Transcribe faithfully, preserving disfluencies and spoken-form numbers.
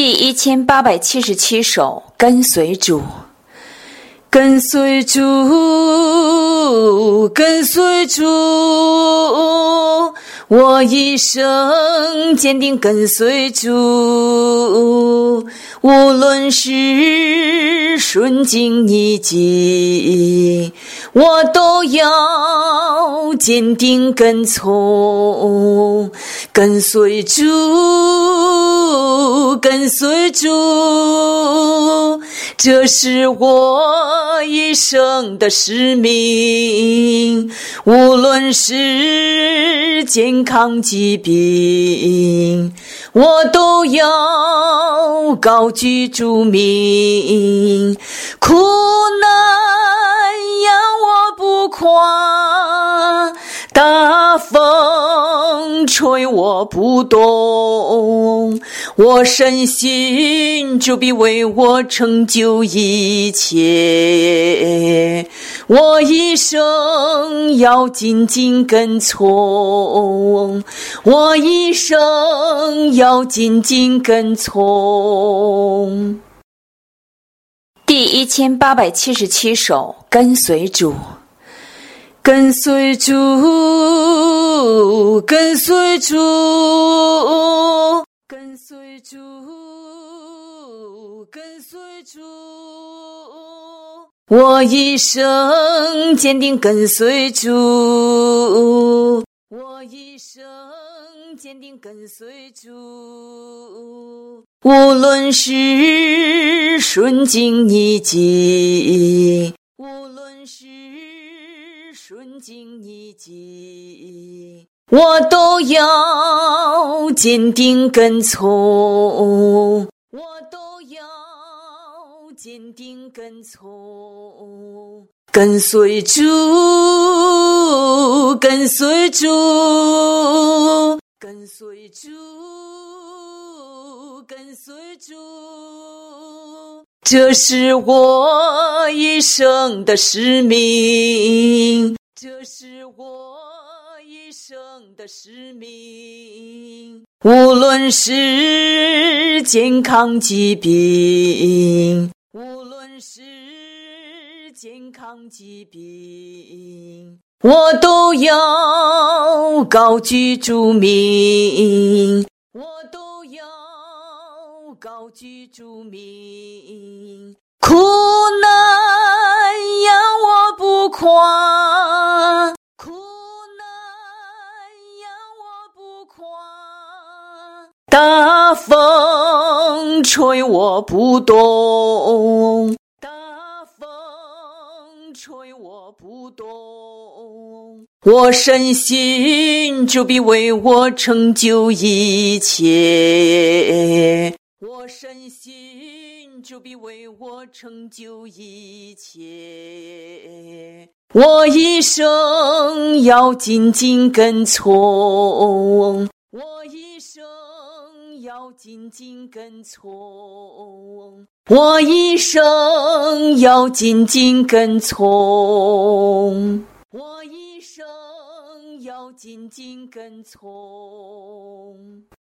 第一千八百七十七首，跟随主。跟随主，跟随主，我一生坚定跟随主，无论是顺境逆境，我都要坚定跟从。跟随主，跟随主，这是我一生的使命，无论是健康疾病，我都要高举主名。苦难让我不垮，大风吹我不动，我深信主必为我成就一切，我一生要紧紧跟从，我一生要紧紧跟从。第一千八百七十七首，跟随主。跟随主，跟随主，跟随主，跟随主，我一生坚定跟随主，我一生坚定跟随主，无论是顺境逆境，无论是顺境逆境，我都要坚定跟从，我都要坚定跟从。跟随主，跟随主，跟随主，跟随主，这是我一生的使命，这是我一生的使命，无论是健康疾病，无论是健康疾病，我都要高举主名，我都要高举主名。苦难让我不垮，苦难让我不垮，大风吹我不动，大风吹我不动，我深信主必为我成就一切，我深信主必为我成就一切，我一生要紧紧跟从，我一生要紧紧跟从，我一生要紧紧跟从，我一生要紧紧跟从。